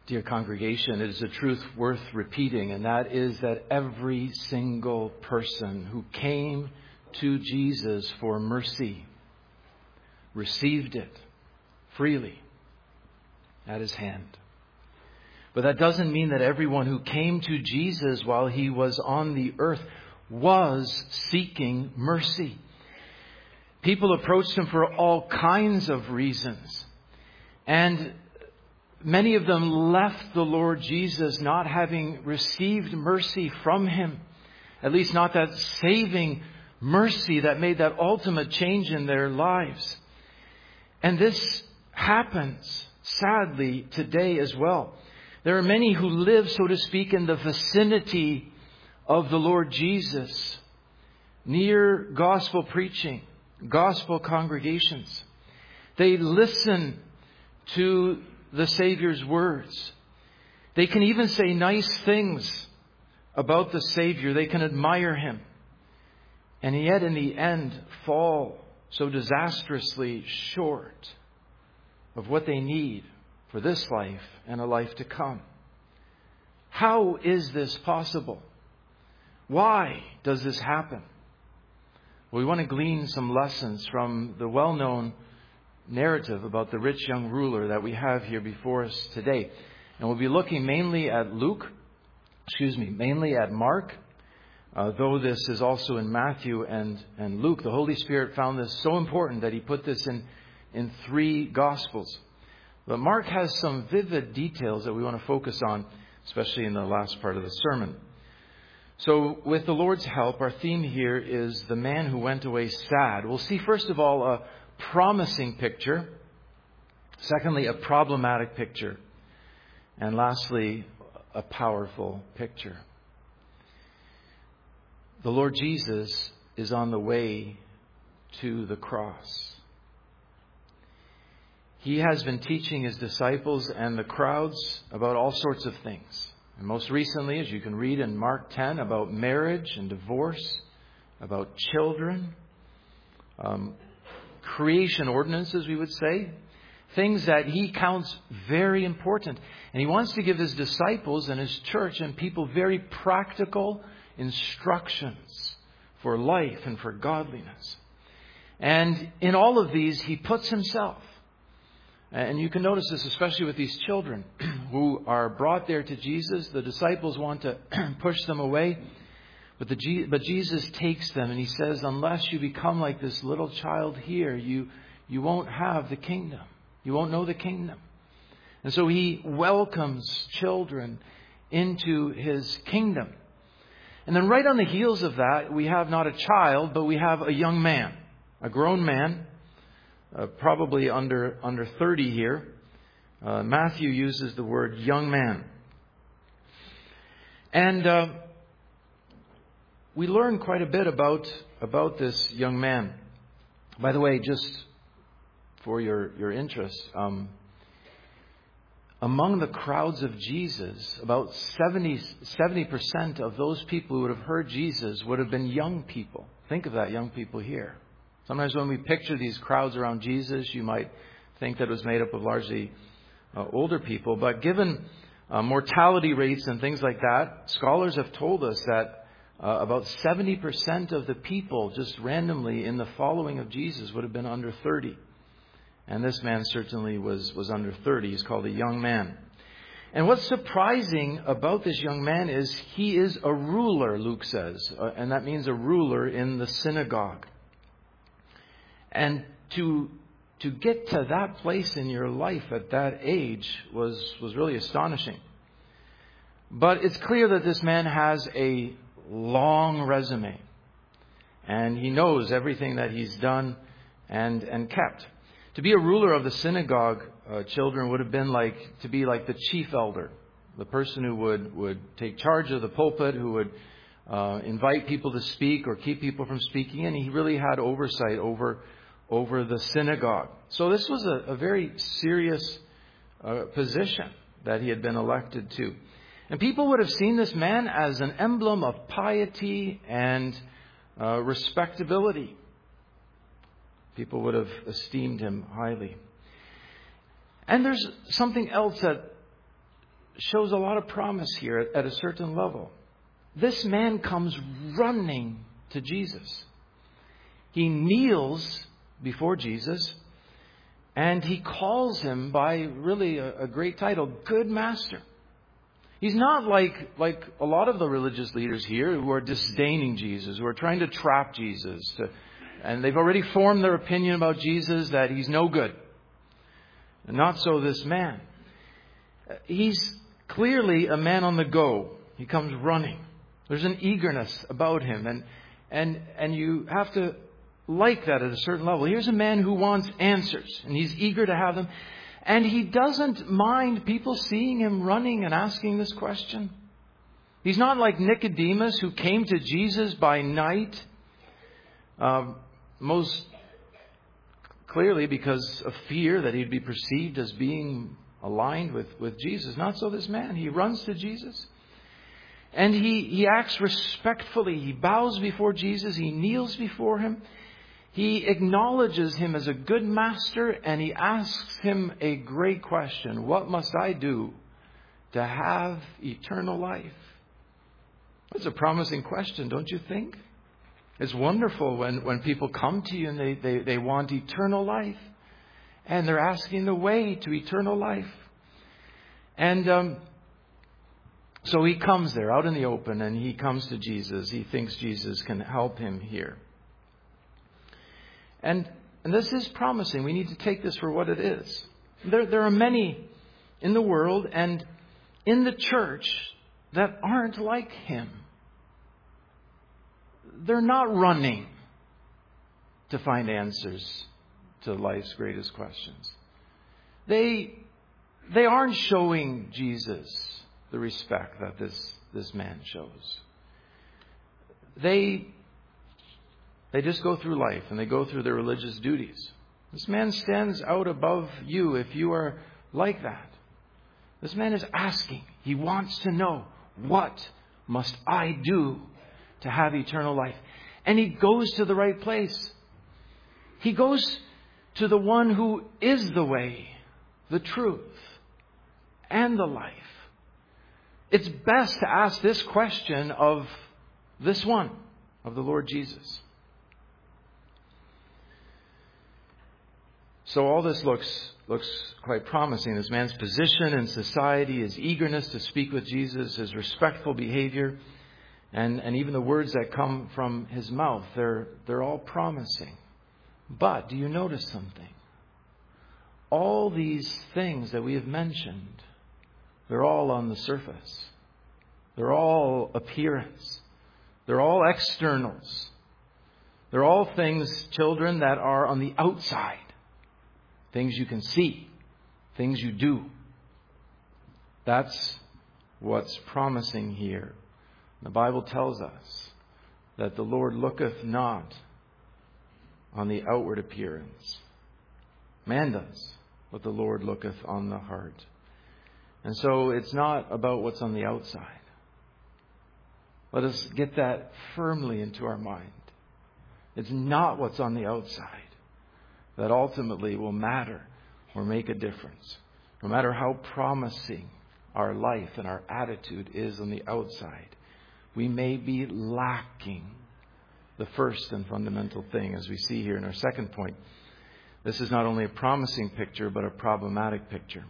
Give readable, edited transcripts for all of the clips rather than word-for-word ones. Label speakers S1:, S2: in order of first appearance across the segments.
S1: Dear congregation, it is a truth worth repeating, and that is that every single person who came to Jesus for mercy received it freely at His hand. But that doesn't mean that everyone who came to Jesus while He was on the earth was seeking mercy. People approached Him for all kinds of reasons. And many of them left the Lord Jesus not having received mercy from Him. At least not that saving mercy that made that ultimate change in their lives. And this happens, sadly, today as well. There are many who live, so to speak, in the vicinity of the Lord Jesus, near gospel preaching, gospel congregations. They listen to the Savior's words. They can even say nice things about the Savior. They can admire Him. And yet in the end fall so disastrously short of what they need for this life and a life to come. How is this possible? Why does this happen? Well, we want to glean some lessons from the well-known narrative about the rich young ruler that we have here before us today. And we'll be looking mainly at Mark, though this is also in Matthew and Luke. The Holy Spirit found this so important that He put this in 3 Gospels. But Mark has some vivid details that we want to focus on, especially in the last part of the sermon. So with the Lord's help, our theme here is the man who went away sad. We'll see, first of all, a promising picture. Secondly, a problematic picture. And lastly, a powerful picture. The Lord Jesus is on the way to the cross. He has been teaching His disciples and the crowds about all sorts of things. And most recently, as you can read in Mark 10, about marriage and divorce, about children, creation ordinances, we would say. Things that He counts very important. And He wants to give His disciples and His church and people very practical instructions for life and for godliness. And in all of these, He puts Himself. And you can notice this especially with these children who are brought there to Jesus. The disciples want to push them away. But Jesus takes them and He says, unless you become like this little child here, you won't have the kingdom. You won't know the kingdom. And so He welcomes children into His kingdom. And then right on the heels of that, we have not a child, but we have a young man, a grown man, probably under 30 here. Matthew uses the word young man. And we learn quite a bit about this young man. By the way, just for your interest, among the crowds of Jesus, about 70% of those people who would have heard Jesus would have been young people. Think of that, young people here. Sometimes when we picture these crowds around Jesus, you might think that it was made up of largely older people. But given mortality rates and things like that, scholars have told us that about 70% of the people just randomly in the following of Jesus would have been under 30. And this man certainly was under 30. He's called a young man. And what's surprising about this young man is he is a ruler, Luke says. And that means a ruler in the synagogue. And to get to that place in your life at that age was really astonishing. But it's clear that this man has a long resume. And he knows everything that he's done and kept. To be a ruler of the synagogue, children, would have been to be like the chief elder. The person who would take charge of the pulpit, who would invite people to speak or keep people from speaking. And he really had oversight over the synagogue. So this was a very serious position that he had been elected to. And people would have seen this man as an emblem of piety and respectability. People would have esteemed him highly. And there's something else that shows a lot of promise here at a certain level. This man comes running to Jesus. He kneels before Jesus and he calls him by really a great title, Good Master. He's not like a lot of the religious leaders here who are disdaining Jesus, who are trying to trap Jesus. And they've already formed their opinion about Jesus that he's no good. And not so this man. He's clearly a man on the go. He comes running. There's an eagerness about him. And you have to like that at a certain level. Here's a man who wants answers. And he's eager to have them. And he doesn't mind people seeing him running and asking this question. He's not like Nicodemus, who came to Jesus by night. Most clearly because of fear that he'd be perceived as being aligned with Jesus. Not so this man. He runs to Jesus. And he acts respectfully. He bows before Jesus. He kneels before him. He acknowledges him as a good master, and he asks him a great question. What must I do to have eternal life? That's a promising question, don't you think? It's wonderful when people come to you and they want eternal life. And they're asking the way to eternal life. And so he comes there out in the open and he comes to Jesus. He thinks Jesus can help him here. And this is promising. We need to take this for what it is. There are many in the world and in the church that aren't like him. They're not running to find answers to life's greatest questions. They aren't showing Jesus the respect that this man shows. They just go through life and they go through their religious duties. This man stands out above you if you are like that. This man is asking. He wants to know, what must I do to have eternal life? And he goes to the right place. He goes to the one who is the way, the truth, and the life. It's best to ask this question of this one, of the Lord Jesus. So all this looks quite promising. This man's position in society, his eagerness to speak with Jesus, his respectful behavior, and even the words that come from his mouth, they're all promising. But do you notice something? All these things that we have mentioned, they're all on the surface. They're all appearance. They're all externals. They're all things, children, that are on the outside. Things you can see. Things you do. That's what's promising here. The Bible tells us that the Lord looketh not on the outward appearance. Man does, but the Lord looketh on the heart. And so it's not about what's on the outside. Let us get that firmly into our mind. It's not what's on the outside that ultimately will matter or make a difference. No matter how promising our life and our attitude is on the outside, we may be lacking the first and fundamental thing, as we see here in our second point. This is not only a promising picture, but a problematic picture.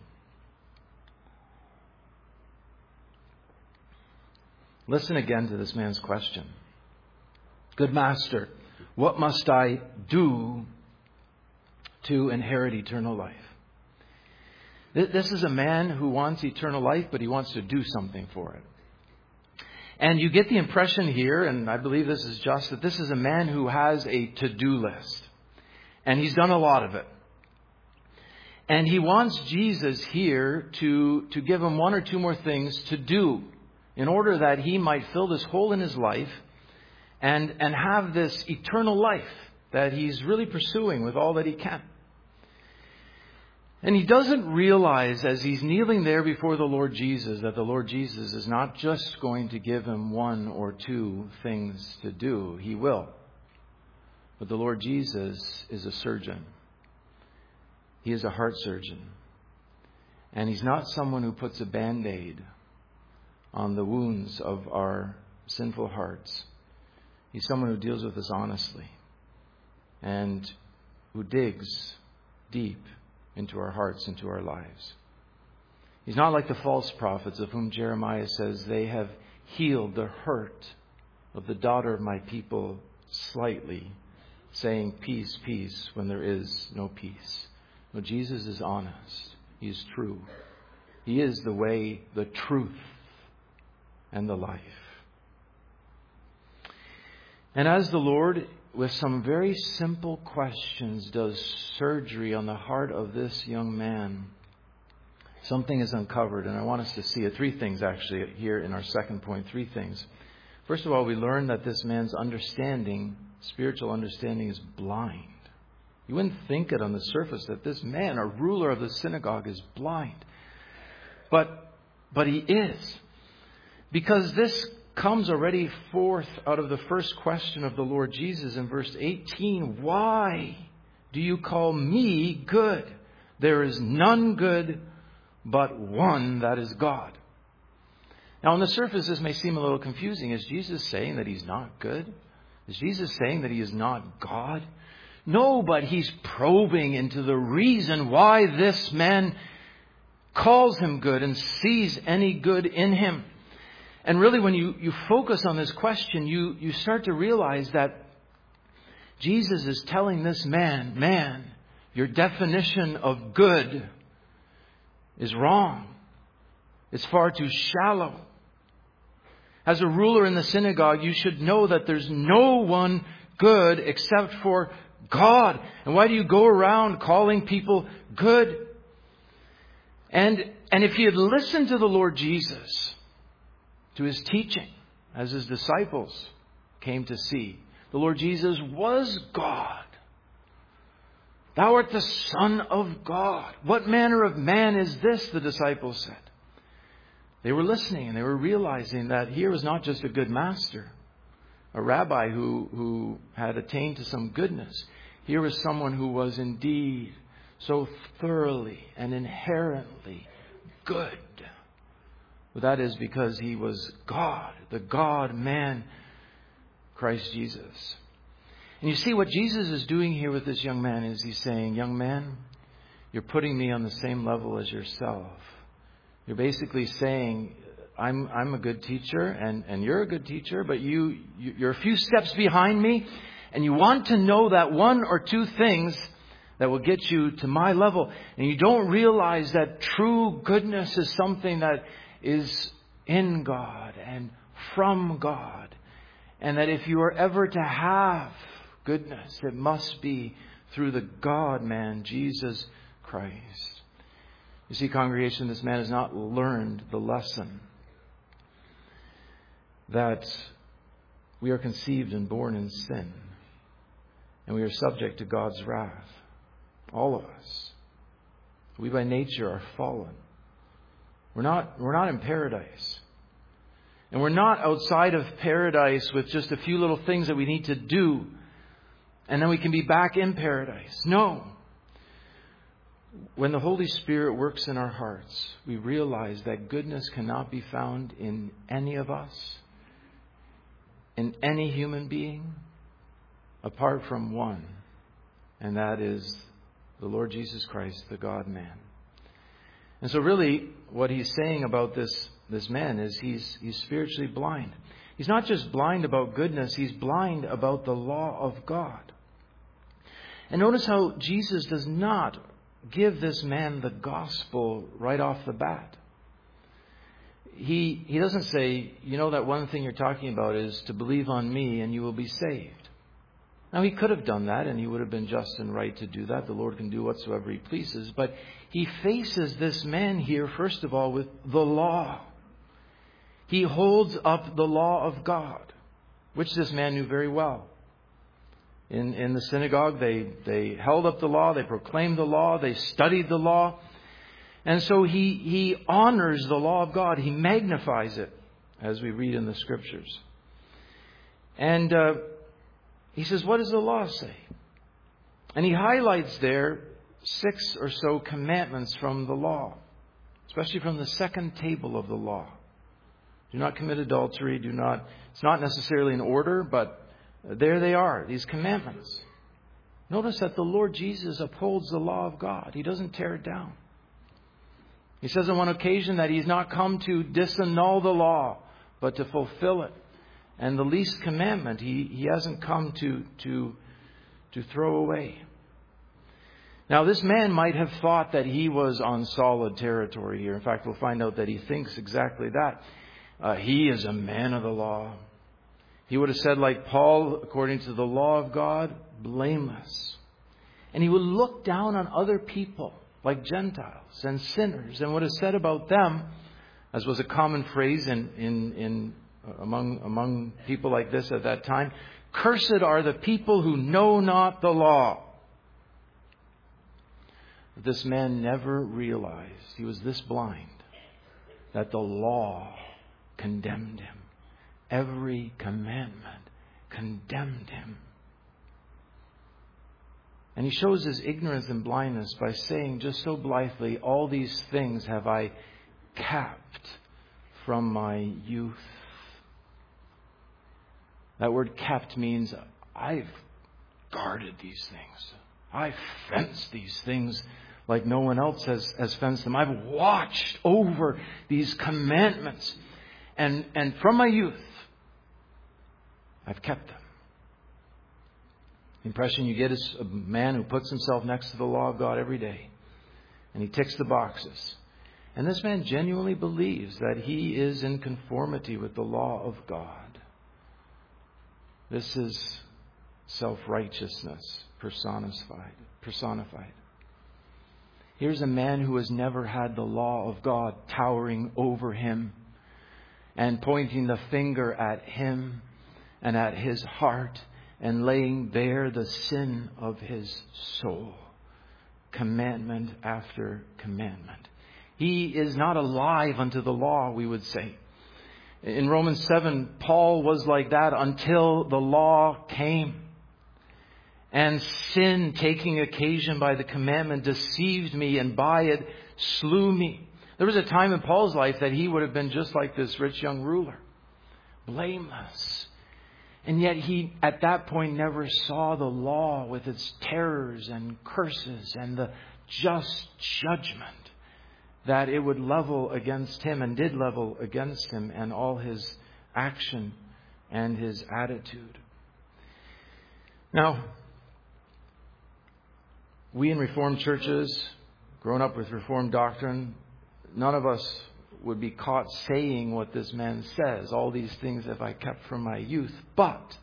S1: Listen again to this man's question. Good master, what must I do to inherit eternal life? This is a man who wants eternal life, but he wants to do something for it. And you get the impression here, and I believe this is just, that this is a man who has a to-do list. And he's done a lot of it. And he wants Jesus here to give him one or two more things to do in order that he might fill this hole in his life and have this eternal life that he's really pursuing with all that he can. And he doesn't realize as he's kneeling there before the Lord Jesus that the Lord Jesus is not just going to give him one or two things to do. He will. But the Lord Jesus is a surgeon. He is a heart surgeon. And He's not someone who puts a Band-Aid on the wounds of our sinful hearts. He's someone who deals with us honestly and who digs deep into our hearts, into our lives. He's not like the false prophets of whom Jeremiah says they have healed the hurt of the daughter of my people slightly, saying peace, peace, when there is no peace. No, Jesus is honest. He is true. He is the way, the truth, and the life. And as the Lord, with some very simple questions, does surgery on the heart of this young man, something is uncovered, and I want us to see it. 3 things actually here in our second point. 3 things. First of all, we learn that this man's understanding, spiritual understanding, is blind. You wouldn't think it on the surface that this man, a ruler of the synagogue, is blind. But he is. Because this comes already forth out of the first question of the Lord Jesus in verse 18. Why do you call me good? There is none good but one, that is God. Now, on the surface, this may seem a little confusing. Is Jesus saying that He's not good? Is Jesus saying that He is not God? No, but He's probing into the reason why this man calls Him good and sees any good in Him. And really, when you focus on this question, you start to realize that Jesus is telling this man, your definition of good is wrong. It's far too shallow. As a ruler in the synagogue, you should know that there's no one good except for God. And why do you go around calling people good? And if you had listened to the Lord Jesus, to His teaching, as His disciples came to see, the Lord Jesus was God. Thou art the Son of God. What manner of man is this? The disciples said. They were listening and they were realizing that here was not just a good master, a rabbi who had attained to some goodness. Here was someone who was indeed so thoroughly and inherently good. Well, that is because He was God, the God-man, Christ Jesus. And you see what Jesus is doing here with this young man is He's saying, young man, you're putting me on the same level as yourself. You're basically saying, I'm a good teacher and you're a good teacher, but you're a few steps behind me, and you want to know that 1 or 2 things that will get you to my level. And you don't realize that true goodness is something that is in God and from God. And that if you are ever to have goodness, it must be through the God-man, Jesus Christ. You see, congregation, this man has not learned the lesson that we are conceived and born in sin. And we are subject to God's wrath. All of us. We by nature are fallen. We're not in paradise. And we're not outside of paradise with just a few little things that we need to do, and then we can be back in paradise. No. When the Holy Spirit works in our hearts, we realize that goodness cannot be found in any of us, in any human being, apart from one. And that is the Lord Jesus Christ, the God-man. And so really, what He's saying about this man is he's spiritually blind. He's not just blind about goodness, he's blind about the law of God. And notice how Jesus does not give this man the gospel right off the bat. He doesn't say, you know, that one thing you're talking about is to believe on me and you will be saved. Now, He could have done that, and He would have been just and right to do that. The Lord can do whatsoever He pleases. But He faces this man here, first of all, with the law. He holds up the law of God, which this man knew very well. In the synagogue, they held up the law, they proclaimed the law, they studied the law. And so he honors the law of God. He magnifies it, as we read in the Scriptures. And he says, what does the law say? And he highlights there 6 or so commandments from the law. especially from the second table of the law. Do not commit adultery. It's not necessarily in order, but there they are, these commandments. Notice that the Lord Jesus upholds the law of God. He doesn't tear it down. He says on one occasion that He's not come to disannul the law, but to fulfill it. And the least commandment, He hasn't come to throw away. Now, this man might have thought that he was on solid territory here. In fact, we'll find out that he thinks exactly that. He is a man of the law. He would have said, like Paul, according to the law of God, blameless. And he would look down on other people, like Gentiles and sinners, and would have said about them, as was a common phrase among people like this at that time, "Cursed are the people who know not the law." This man never realized, he was this blind, that the law condemned him. Every commandment condemned him. And he shows his ignorance and blindness by saying just so blithely, "All these things have I kept from my youth." That word "kept" means I've guarded these things. I've fenced these things like no one else has fenced them. I've watched over these commandments. And from my youth, I've kept them. The impression you get is a man who puts himself next to the law of God every day. And he ticks the boxes. And this man genuinely believes that he is in conformity with the law of God. This is self-righteousness personified. Here's a man who has never had the law of God towering over him and pointing the finger at him and at his heart and laying bare the sin of his soul. Commandment after commandment. He is not alive unto the law, we would say. In Romans 7, Paul was like that until the law came. And sin, taking occasion by the commandment, deceived me, and by it slew me. There was a time in Paul's life that he would have been just like this rich young ruler. Blameless. And yet he, at that point, never saw the law with its terrors and curses and the just judgment that it would level against him and did level against him and all his action and his attitude. Now, we in Reformed churches, grown up with Reformed doctrine, none of us would be caught saying what this man says. All these things have I kept from my youth. But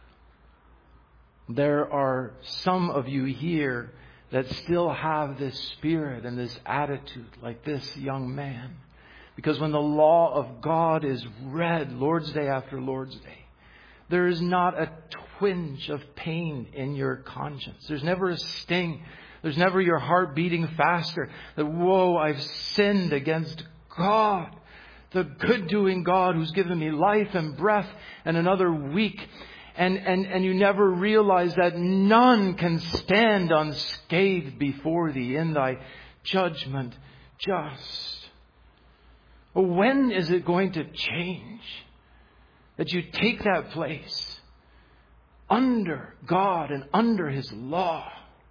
S1: there are some of you here that still have this spirit and this attitude like this young man. Because when the law of God is read Lord's Day after Lord's Day, there is not a twinge of pain in your conscience. There's never a sting. There's never your heart beating faster. That, whoa, I've sinned against God. The good-doing God who's given me life and breath and another week. And you never realize that none can stand unscathed before thee in thy judgment just. When is it going to change? That you take that place under God and under His law.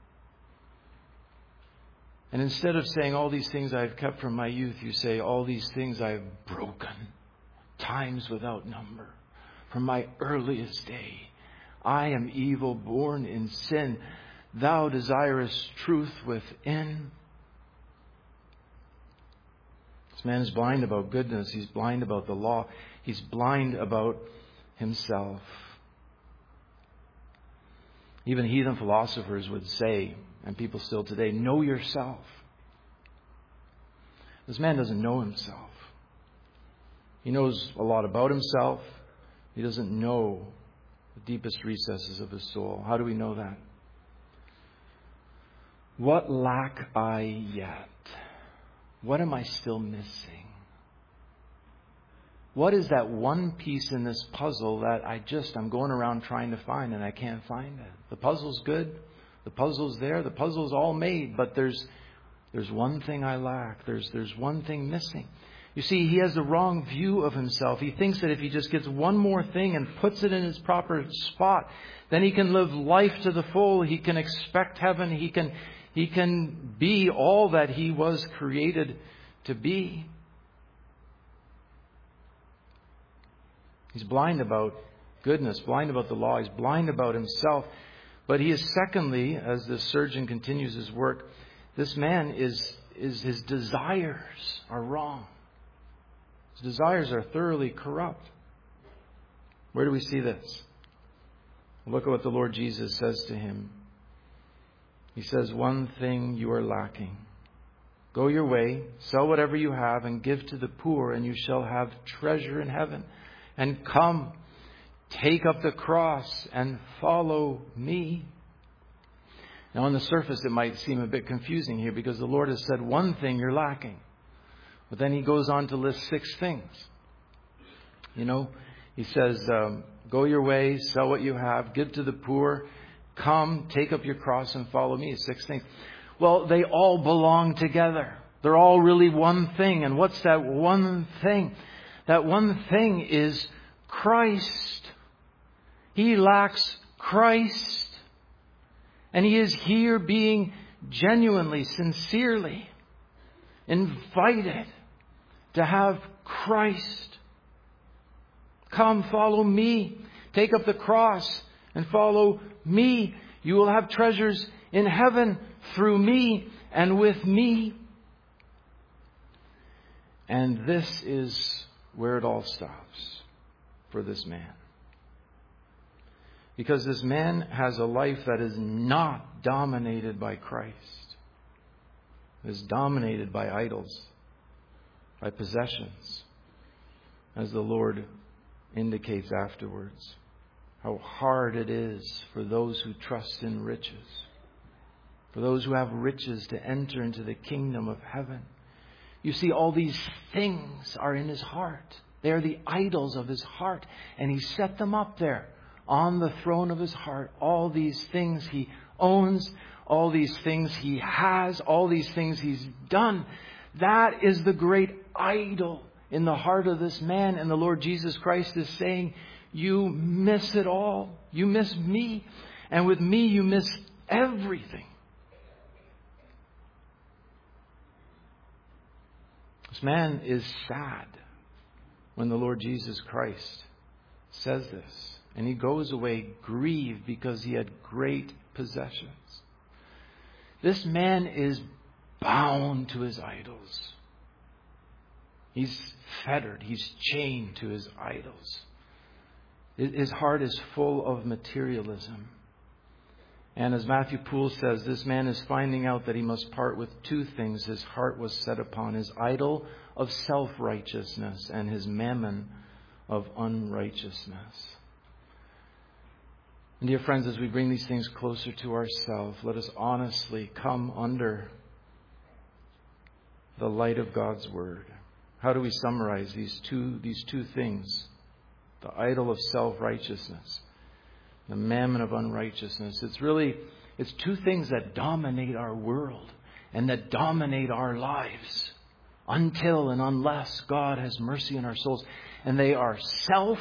S1: And instead of saying all these things I've kept from my youth, you say all these things I've broken times without number. From my earliest day, I am evil, born in sin. Thou desirest truth within. This man is blind about goodness. He's blind about the law. He's blind about himself. Even heathen philosophers would say, and people still today, know yourself. This man doesn't know himself. He knows a lot about himself. He doesn't know the deepest recesses of his soul. How do we know that? What lack I yet? What am I still missing? What is that one piece in this puzzle that I'm going around trying to find and I can't find it? The puzzle's good. The puzzle's there. The puzzle's all made. But there's There's one thing I lack. There's one thing missing. You see, he has the wrong view of himself. He thinks that if he just gets one more thing and puts it in its proper spot, then he can live life to the full. He can expect heaven. He can be all that he was created to be. He's blind about goodness, blind about the law. He's blind about himself. But he is, secondly, as the surgeon continues his work, this man is his desires are wrong. His desires are thoroughly corrupt. Where do we see this? Look at what the Lord Jesus says to him. He says, one thing you are lacking. Go your way, sell whatever you have, and give to the poor, and you shall have treasure in heaven. And come, take up the cross, and follow me. Now, on the surface, it might seem a bit confusing here, because the Lord has said one thing you're lacking. But then he goes on to list 6 things. He says, go your way, sell what you have, give to the poor, come, take up your cross and follow me. 6 things. Well, they all belong together. They're all really one thing. And what's that one thing? That one thing is Christ. He lacks Christ. And he is here being genuinely, sincerely invited to have Christ. Come, follow me. Take up the cross and follow me. You will have treasures in heaven through me and with me. And this is where it all stops for this man. Because this man has a life that is not dominated by Christ. It is dominated by idols, by possessions, as the Lord indicates afterwards. How hard it is for those who trust in riches, for those who have riches to enter into the kingdom of heaven. You see, all these things are in his heart. They are the idols of his heart. And he set them up there on the throne of his heart. All these things he owns, all these things he has, all these things he's done. That is the great idol in the heart of this man. And the Lord Jesus Christ is saying, you miss it all. You miss me. And with me, you miss everything. This man is sad when the Lord Jesus Christ says this. And he goes away grieved because he had great possessions. This man is bound to his idols. He's fettered. He's chained to his idols. His heart is full of materialism. And as Matthew Poole says, this man is finding out that he must part with 2 things. His heart was set upon his idol of self-righteousness and his mammon of unrighteousness. And dear friends, as we bring these things closer to ourselves, let us honestly come under the light of God's Word. How do we summarize these two things? The idol of self-righteousness, the mammon of unrighteousness. It's 2 things that dominate our world and that dominate our lives until and unless God has mercy on our souls. And they are self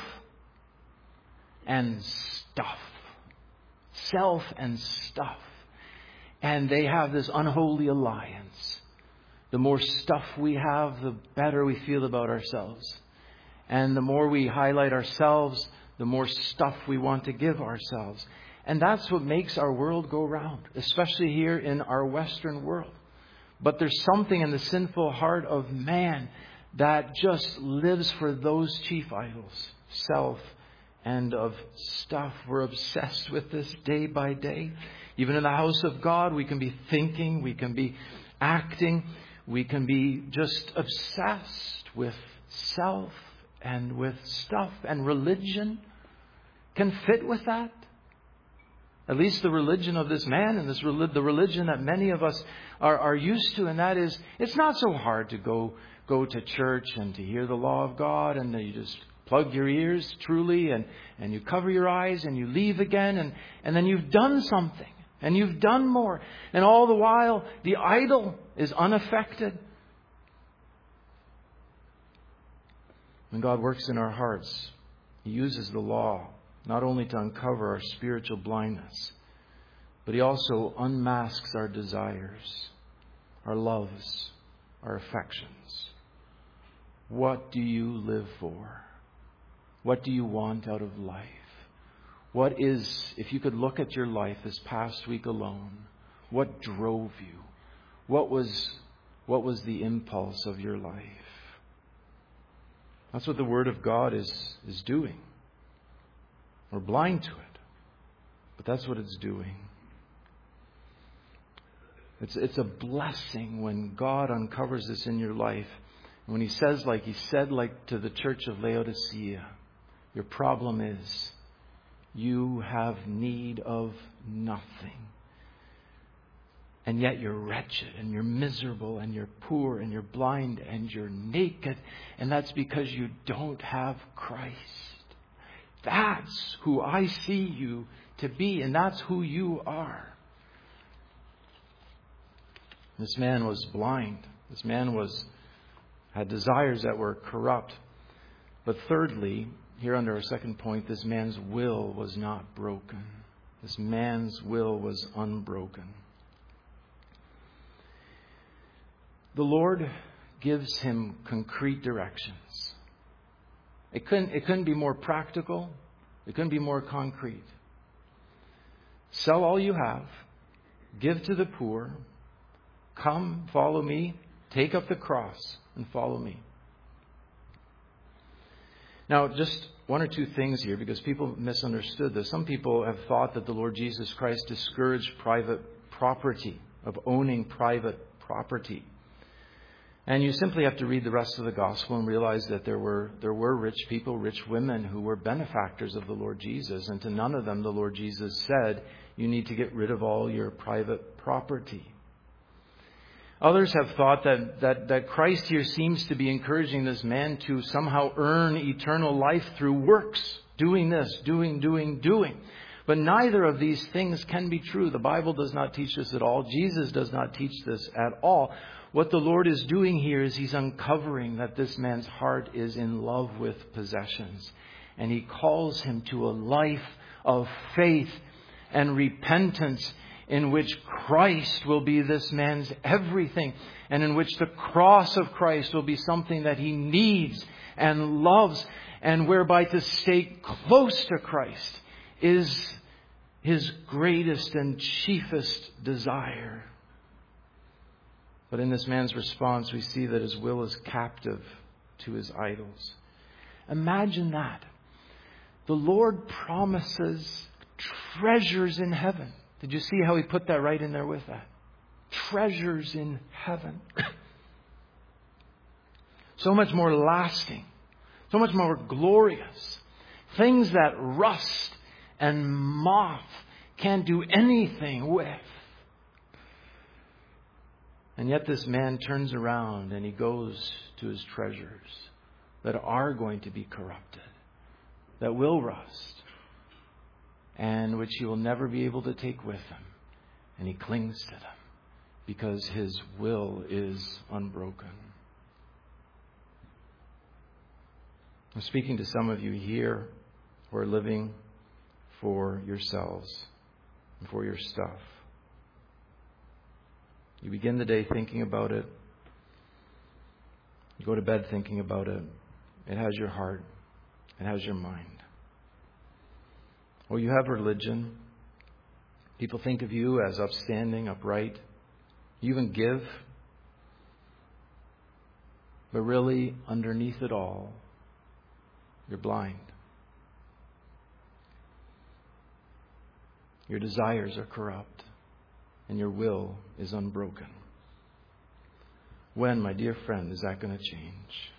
S1: and stuff. Self and stuff. And they have this unholy alliance. The more stuff we have, the better we feel about ourselves. And the more we highlight ourselves, the more stuff we want to give ourselves. And that's what makes our world go round, especially here in our Western world. But there's something in the sinful heart of man that just lives for those chief idols, self and of stuff. We're obsessed with this day by day. Even in the house of God, we can be thinking, we can be acting, we can be just obsessed with self and with stuff. And religion can fit with that. At least the religion of this man and the religion that many of us are used to. And that is, it's not so hard to go to church and to hear the law of God, and you just plug your ears truly and you cover your eyes and you leave again and then you've done something. And you've done more. And all the while, the idol is unaffected. When God works in our hearts, He uses the law not only to uncover our spiritual blindness, but He also unmasks our desires, our loves, our affections. What do you live for? What do you want out of life? What is, if you could look at your life this past week alone, what drove you? What was the impulse of your life? That's what the Word of God is doing. We're blind to it, but that's what it's doing. It's a blessing when God uncovers this in your life. And when He says, like He said, like to the church of Laodicea, your problem is you have need of nothing. And yet you're wretched and you're miserable and you're poor and you're blind and you're naked. And that's because you don't have Christ. That's who I see you to be, and that's who you are. This man was blind. This man had desires that were corrupt. But thirdly, here under our second point, this man's will was not broken. This man's will was unbroken. The Lord gives him concrete directions. It couldn't be more practical. It couldn't be more concrete. Sell all you have. Give to the poor. Come, follow me. Take up the cross and follow me. Now, just one or two things here, because people misunderstood this. Some people have thought that the Lord Jesus Christ discouraged private property, of owning private property. And you simply have to read the rest of the gospel and realize that there were rich people, rich women who were benefactors of the Lord Jesus. And to none of them the Lord Jesus said, you need to get rid of all your private property. Others have thought that Christ here seems to be encouraging this man to somehow earn eternal life through works. Doing this, doing. But neither of these things can be true. The Bible does not teach this at all. Jesus does not teach this at all. What the Lord is doing here is He's uncovering that this man's heart is in love with possessions. And He calls him to a life of faith and repentance in which Christ will be this man's everything, and in which the cross of Christ will be something that he needs and loves, and whereby to stay close to Christ is his greatest and chiefest desire. But in this man's response, we see that his will is captive to his idols. Imagine that. The Lord promises treasures in heaven. Did you see how He put that right in there with that? Treasures in heaven. So much more lasting. So much more glorious. Things that rust and moth can't do anything with. And yet this man turns around and he goes to his treasures that are going to be corrupted, that will rust, and which he will never be able to take with him. And he clings to them because his will is unbroken. I'm speaking to some of you here who are living for yourselves and for your stuff. You begin the day thinking about it. You go to bed thinking about it. It has your heart. It has your mind. Or you have religion. People think of you as upstanding, upright. You even give. But really, underneath it all, you're blind. Your desires are corrupt, and your will is unbroken. When, my dear friend, is that going to change?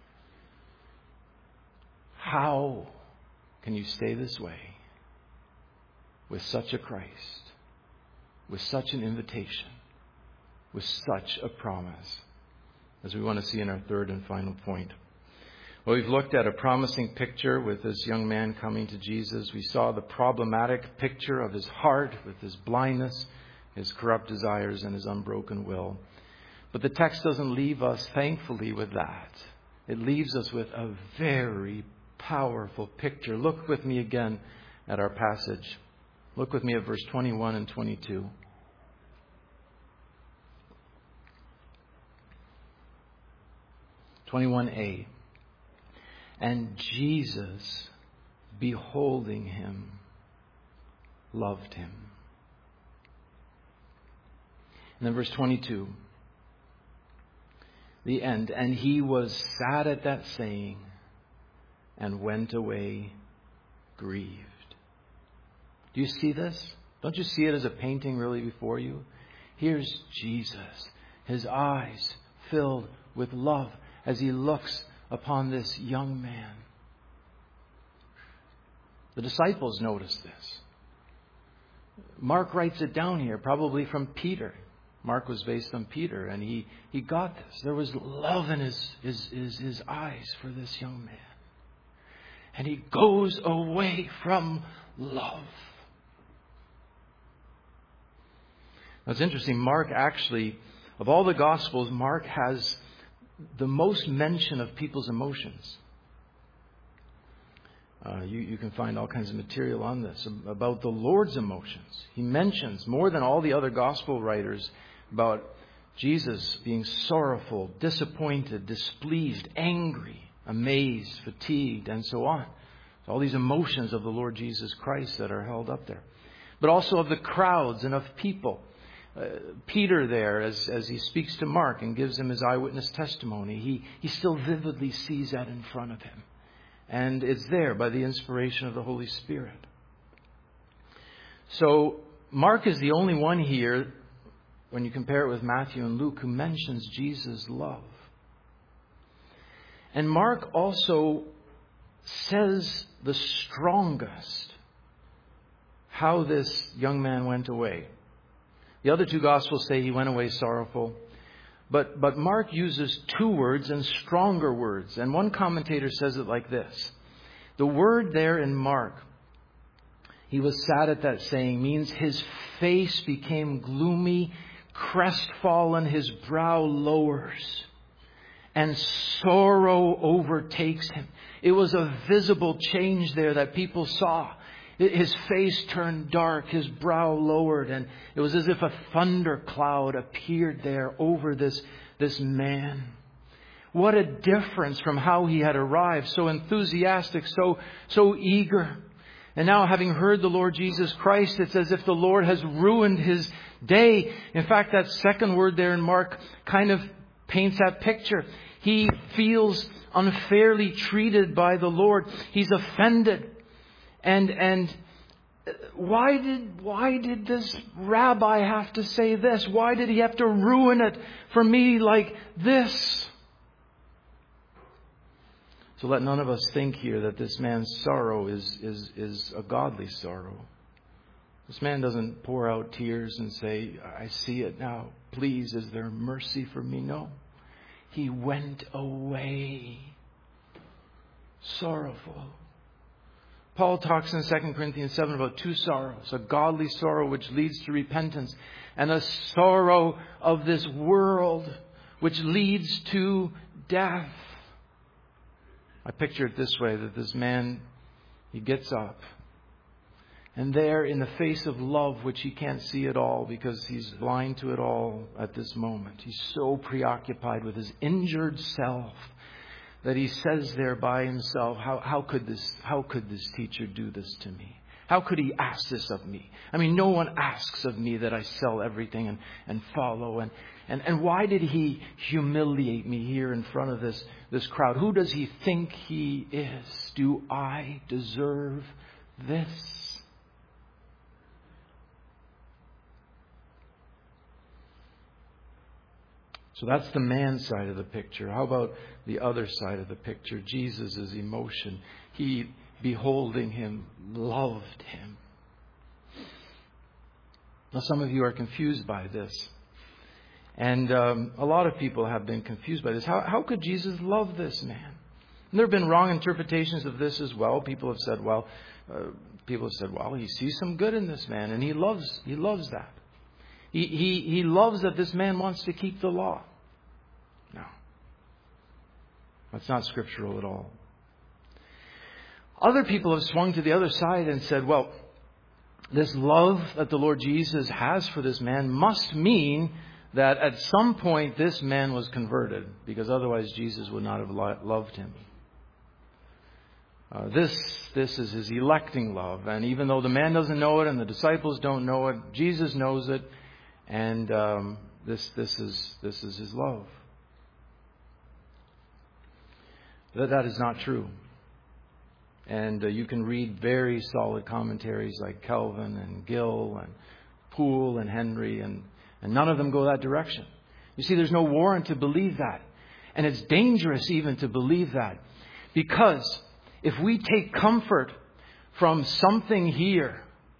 S1: How can you stay this way with such a Christ, with such an invitation, with such a promise, as we want to see in our third and final point? Well, we've looked at a promising picture with this young man coming to Jesus. We saw the problematic picture of his heart with his blindness, his corrupt desires, and his unbroken will. But the text doesn't leave us, thankfully, with that. It leaves us with a very powerful picture. Look with me again at our passage. Look with me at verse 21 and 22. (21a). And Jesus, beholding him, loved him. And then verse 22. The end. And he was sad at that saying and went away grieved. Do you see this? Don't you see it as a painting really before you? Here's Jesus, his eyes filled with love as he looks upon this young man. The disciples notice this. Mark writes it down here, probably from Peter. Mark was based on Peter, and he got this. There was love in his eyes for this young man. And he goes away from love. Now, it's interesting. Mark actually, of all the Gospels, Mark has the most mention of people's emotions. You can find all kinds of material on this, about the Lord's emotions. He mentions, more than all the other Gospel writers, about Jesus being sorrowful, disappointed, displeased, angry, amazed, fatigued, and so on. So all these emotions of the Lord Jesus Christ that are held up there. But also of the crowds and of people. Peter there, as he speaks to Mark and gives him his eyewitness testimony, he still vividly sees that in front of him. And it's there by the inspiration of the Holy Spirit. So Mark is the only one here, when you compare it with Matthew and Luke, who mentions Jesus' love. And Mark also says the strongest how this young man went away. The other two Gospels say he went away sorrowful. But Mark uses two words and stronger words. And one commentator says it like this. The word there in Mark, he was sad at that saying, means his face became gloomy, crestfallen, his brow lowers, and sorrow overtakes him. It was a visible change there that people saw. His face turned dark, his brow lowered, and it was as if a thundercloud appeared there over this man. What a difference from how he had arrived, so enthusiastic, so eager. And now, having heard the Lord Jesus Christ, it's as if the Lord has ruined his day. In fact, that second word there in Mark kind of paints that picture. He feels unfairly treated by the Lord. He's offended. And why did this rabbi have to say this? Why did he have to ruin it for me like this? So let none of us think here that this man's sorrow is a godly sorrow. This man doesn't pour out tears and say, I see it now. Please, is there mercy for me? No. He went away sorrowful. Paul talks in 2 Corinthians 7 about two sorrows. A godly sorrow which leads to repentance, and a sorrow of this world which leads to death. I picture it this way, that this man, he gets up. And there in the face of love, which he can't see at all because he's blind to it all at this moment. He's so preoccupied with his injured self that he says there by himself, how could this teacher do this to me? How could he ask this of me? I mean, no one asks of me that I sell everything and follow. And why did he humiliate me here in front of this crowd? Who does he think he is? Do I deserve this? So that's the man side of the picture. How about the other side of the picture? Jesus' emotion. He, beholding him, loved him. Now, some of you are confused by this. And a lot of people have been confused by this. How could Jesus love this man? And there have been wrong interpretations of this as well. People have said, well, he sees some good in this man, and he loves that. He loves that this man wants to keep the law. No. That's not scriptural at all. Other people have swung to the other side and said, well, this love that the Lord Jesus has for this man must mean that at some point this man was converted, because otherwise Jesus would not have loved him. This is his electing love. And even though the man doesn't know it and the disciples don't know it, Jesus knows it. And this is his love. That is not true. And you can read very solid commentaries like Calvin and Gill and Poole and Henry, and none of them go that direction. You see, there's no warrant to believe that. And it's dangerous even to believe that. Because if we take comfort from something here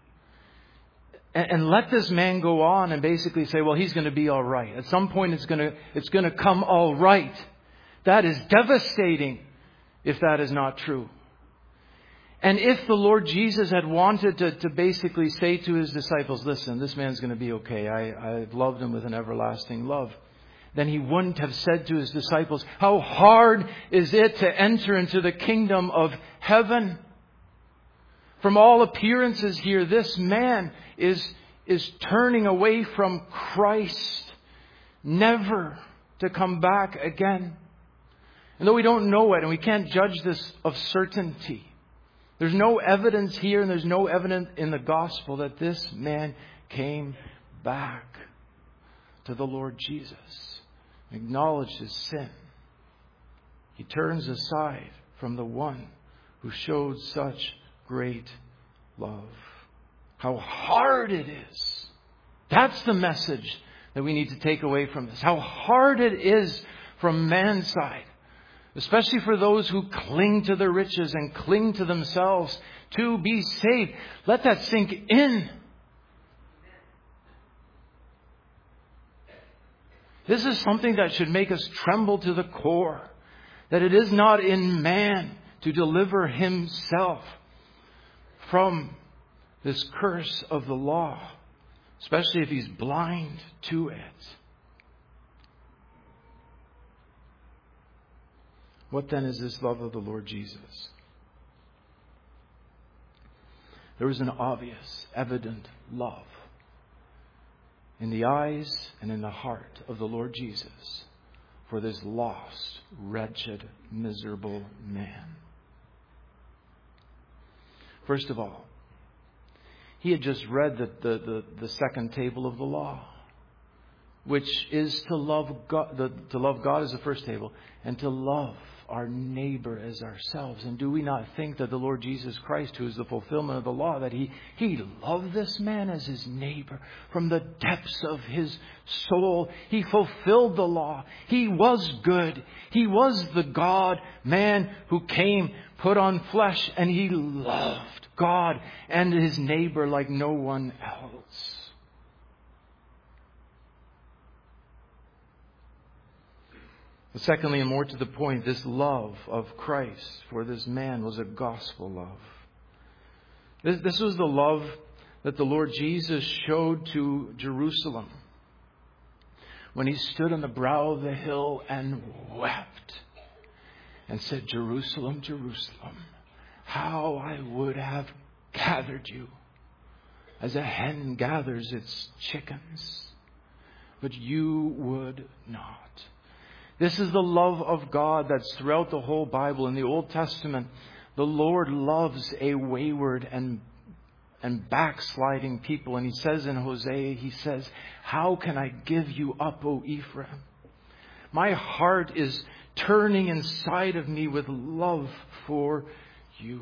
S1: and let this man go on and basically say, well, he's going to be all right. At some point it's going to come all right. That is devastating if that is not true. And if the Lord Jesus had wanted to basically say to his disciples, listen, this man's going to be okay. I've loved him with an everlasting love. Then he wouldn't have said to his disciples, how hard is it to enter into the kingdom of heaven? From all appearances here, this man is turning away from Christ, never to come back again. And though we don't know it and we can't judge this of certainty, there's no evidence here and there's no evidence in the gospel that this man came back to the Lord Jesus, acknowledged his sin. He turns aside from the one who showed such great love. How hard it is. That's the message that we need to take away from this. How hard it is from man's side, especially for those who cling to their riches and cling to themselves to be saved. Let that sink in. This is something that should make us tremble to the core. That it is not in man to deliver himself from this curse of the law, especially if he's blind to it. What then is this love of the Lord Jesus? There is an obvious, evident love in the eyes and in the heart of the Lord Jesus for this lost, wretched, miserable man. First of all, he had just read the second table of the law, which is to love God. To love God is the first table, and to love our neighbor as ourselves. And do we not think that the Lord Jesus Christ, who is the fulfillment of the law, that he loved this man as his neighbor from the depths of his soul? He fulfilled the law. He was good. He was the God man who came, put on flesh, and he loved God and his neighbor like no one else. Secondly, and more to the point, this love of Christ for this man was a gospel love. This was the love that the Lord Jesus showed to Jerusalem when he stood on the brow of the hill and wept and said, Jerusalem, Jerusalem, how I would have gathered you as a hen gathers its chickens, but you would not. This is the love of God that's throughout the whole Bible. In the Old Testament, the Lord loves a wayward and backsliding people. And he says in Hosea, he says, how can I give you up, O Ephraim? My heart is turning inside of me with love for you.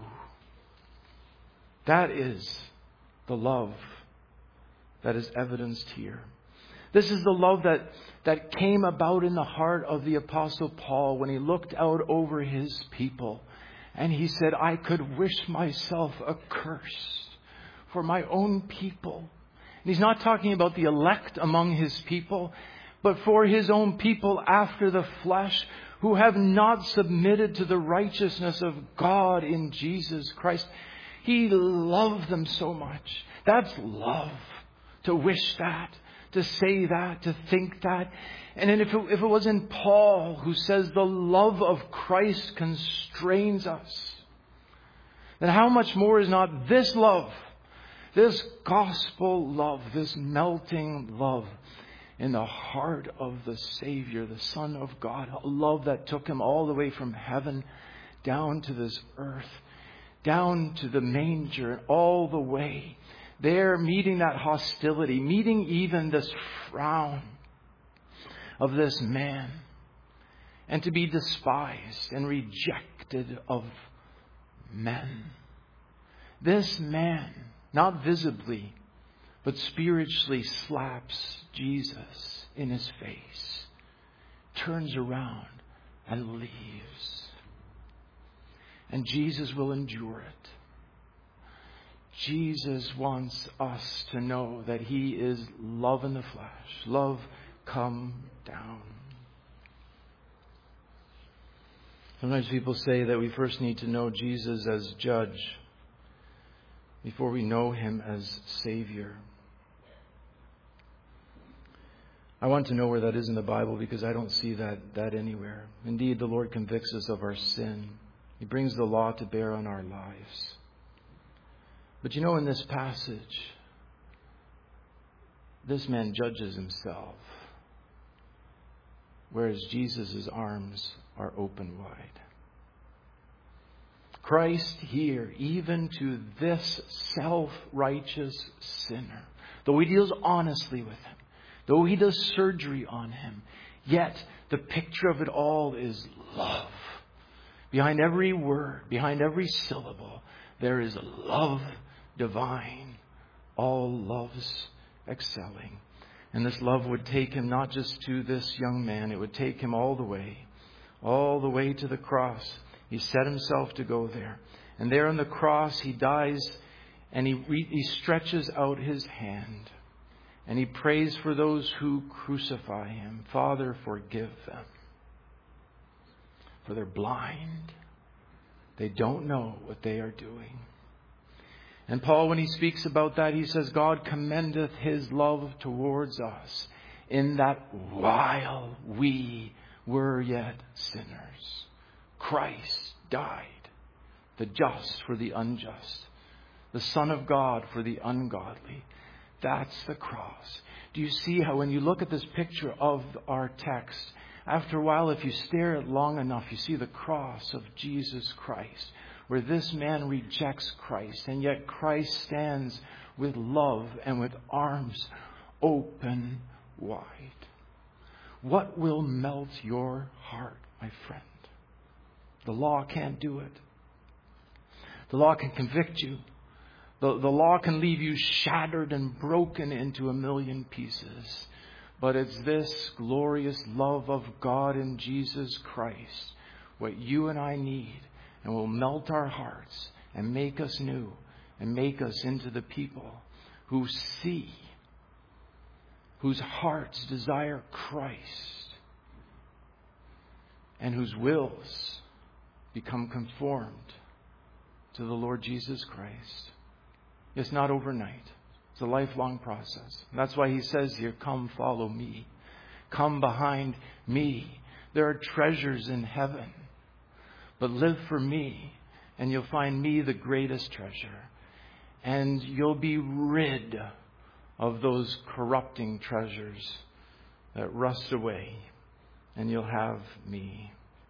S1: That is the love that is evidenced here. This is the love that came about in the heart of the Apostle Paul when he looked out over his people. And he said, I could wish myself accursed for my own people. And he's not talking about the elect among his people, but for his own people after the flesh, who have not submitted to the righteousness of God in Jesus Christ. He loved them so much. That's love. To wish that, to say that, to think that. And then if it wasn't Paul who says the love of Christ constrains us, then how much more is not this love, this gospel love, this melting love in the heart of the Savior, the Son of God, a love that took him all the way from heaven down to this earth, down to the manger, all the way there, meeting that hostility, meeting even this frown of this man, and to be despised and rejected of men. This man, not visibly, but spiritually slaps Jesus in his face, turns around and leaves. And Jesus will endure it. Jesus wants us to know that He is love in the flesh. Love come down. Sometimes people say that we first need to know Jesus as judge before we know Him as Savior. I want to know where that is in the Bible because I don't see that anywhere. Indeed, the Lord convicts us of our sin. He brings the law to bear on our lives. But in this passage, this man judges himself, whereas Jesus' arms are open wide. Christ here, even to this self-righteous sinner, though He deals honestly with him, though He does surgery on him, yet the picture of it all is love. Behind every word, behind every syllable, there is love divine, all loves excelling. And this love would take him not just to this young man, it would take him all the way to the cross. He set himself to go there. And there on the cross He dies, and he stretches out His hand. And He prays for those who crucify Him. Father, forgive them, for they're blind. They don't know what they are doing. And Paul, when he speaks about that, he says, God commendeth His love towards us in that while we were yet sinners, Christ died, the just for the unjust, the Son of God for the ungodly. That's the cross. Do you see how when you look at this picture of our text, after a while, if you stare at it long enough, you see the cross of Jesus Christ, where this man rejects Christ, and yet Christ stands with love and with arms open wide. What will melt your heart, my friend? The law can't do it. The law can convict you. The law can leave you shattered and broken into a million pieces. But it's this glorious love of God in Jesus Christ, what you and I need, and will melt our hearts and make us new and make us into the people who see, whose hearts desire Christ, and whose wills become conformed to the Lord Jesus Christ. It's not overnight. It's a lifelong process. And that's why He says here, come follow me. Come behind me. There are treasures in heaven. But live for me, and you'll find me the greatest treasure. And you'll be rid of those corrupting treasures that rust away, and you'll have me.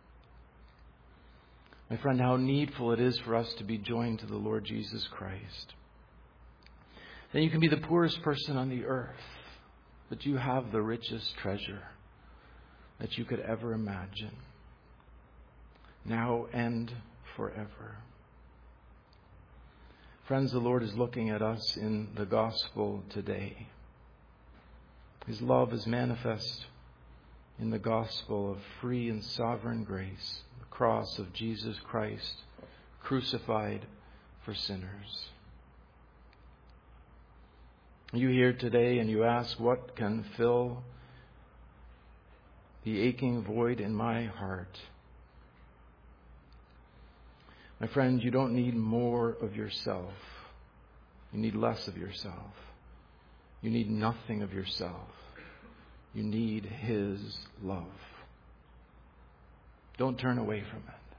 S1: My friend, how needful it is for us to be joined to the Lord Jesus Christ. Then you can be the poorest person on the earth, but you have the richest treasure that you could ever imagine, now and forever. Friends, the Lord is looking at us in the gospel today. His love is manifest in the gospel of free and sovereign grace, the cross of Jesus Christ, crucified for sinners. You here today and you ask, what can fill the aching void in my heart. My friend, you don't need more of yourself. You need less of yourself. You need nothing of yourself. You need His love. Don't turn away from it.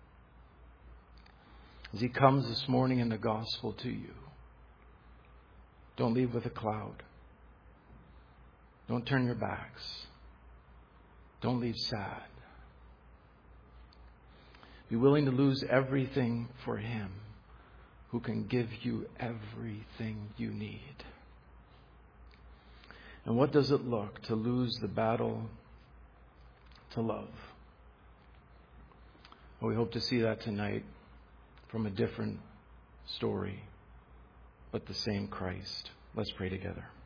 S1: As He comes this morning in the gospel to you, don't leave with a cloud. Don't turn your backs. Don't leave sad. Be willing to lose everything for Him who can give you everything you need. And what does it look to lose the battle to love? Well, we hope to see that tonight from a different story, but the same Christ. Let's pray together.